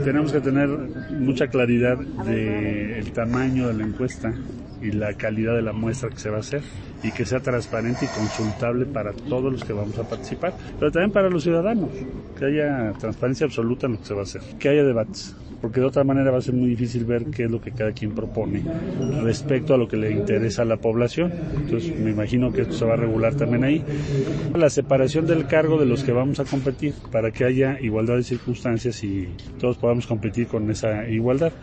Tenemos que tener mucha claridad del tamaño de la encuesta y la calidad de la muestra que se va a hacer y que sea transparente y consultable para todos los que vamos a participar, pero también para los ciudadanos, que haya transparencia absoluta en lo que se va a hacer, que haya debates, porque de otra manera va a ser muy difícil ver qué es lo que cada quien propone respecto a lo que le interesa a la población. Entonces me imagino que esto se va a regular también ahí. La separación del cargo de los que vamos a competir para que haya igualdad de circunstancias y todos podamos competir con esa igualdad.